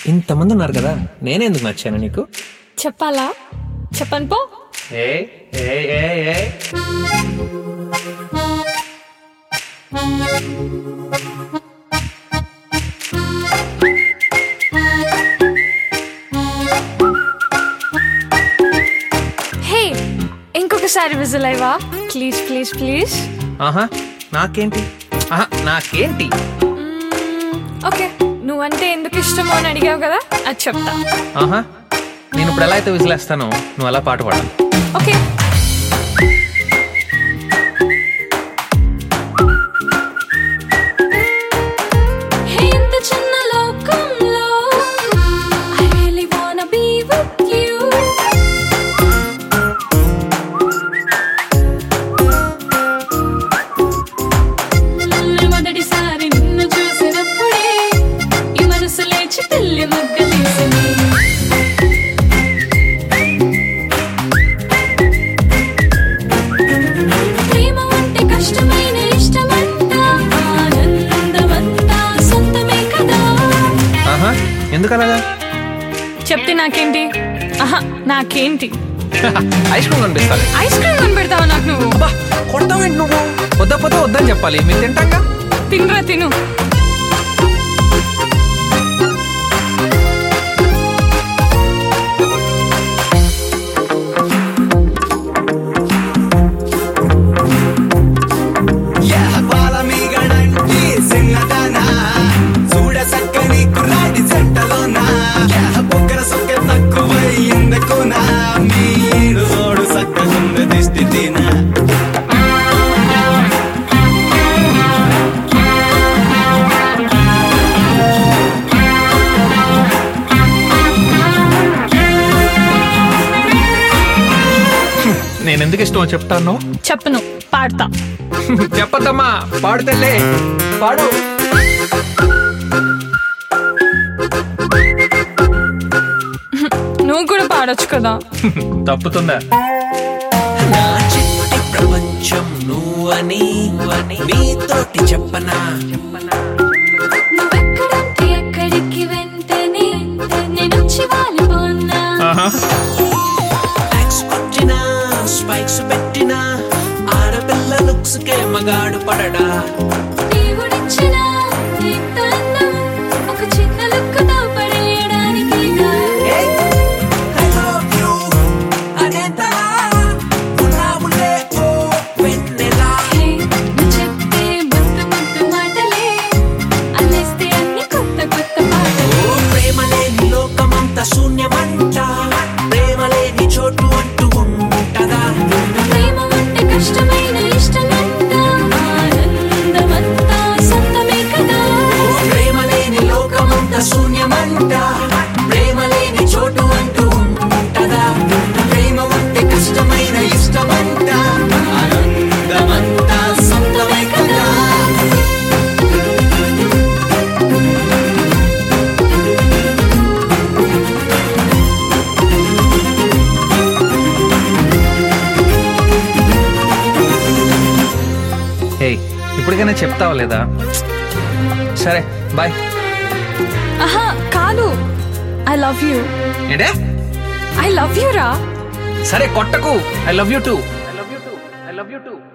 ఇంతమంది ఉన్నారు కదా, నేనే ఎందుకు నచ్చాను నీకు? చెప్పాలా? చెప్పను పో. హే, ఇంకొకసారి విజిల్ అయ్యవా ప్లీజ్ ప్లీజ్ ప్లీజ్. ఆహా నాకేంటి, నాకేంటి? ఓకే, నువ్వంటే ఎందుకు ఇష్టమో అని అడిగావు కదా, అది చెప్తా. ఆహా, నేను ఇప్పుడు ఎలా అయితే విజిలేస్తానో నువ్వు అలా పాట పాడాలి. ఓకే. ఎందుకలాగా చెప్తే నాకేంటి? ఆహా నాకేంటి? ఐస్ క్రీమ్ కనిపిస్తాను. ఐస్ క్రీమ్ కనిపెడతావా నాకు నువ్వు? కొడతావేంటి నువ్వు? వద్దపోతే వద్దని చెప్పాలి, మీరు తింటాక. తినరా తిను. నేను ఎందుకు ఇష్టమో చెప్తాను. చెప్పను, పాడతా. చెప్పద్దమ్మా, పాడుతలే. పాడు. నువ్వు కూడా పాడొచ్చు కదా. తప్పుతుందా? నా చిట్టి ప్రపంచం నువ్వని నీతోటి చెప్పనా. నువ్వెక్కడంటే ఎక్కడికి వెంటనే నేనొచ్చి వాలిపోనా. కొట్టినా స్పైక్స్ పెట్టినా ఆడపిల్ల లుక్స్ కే మగాడు పడడా. దేవుడిచ్చిన ఒక చిన్న లుక్కుతో పడేయడానికి చెప్పే ముద్దు ముద్దు మాటలే అల్లేస్తే అన్ని కొత్త కొత్త పాటలు. ప్రేమ లేని లోకమంత శూన్యమంట, ప్రేమ లేని చోటు అంటూ ఉంటదా. ప్రేమ అంటే కష్టమైన ఇష్టమంట, ఆనందమంతా సొంతమే కదా. ప్రేమ లేని లోకమంత శూన్యమంట, ప్రేమ లేని చోటు అంటూ ఉంటదా. ప్రేమ అంటే కష్టమైన ఇష్టమంట, ఆనందమంతా సొంతమే కదా. ఇప్పటికైనా చెప్తావా లేదా? సరే బాయ్. ఆహా కాదు, ఐ లవ్ యూ. ఏంటే? ఐ లవ్ యూ రా. సరే కొట్టకు. I love you too. I love you too. I love you two.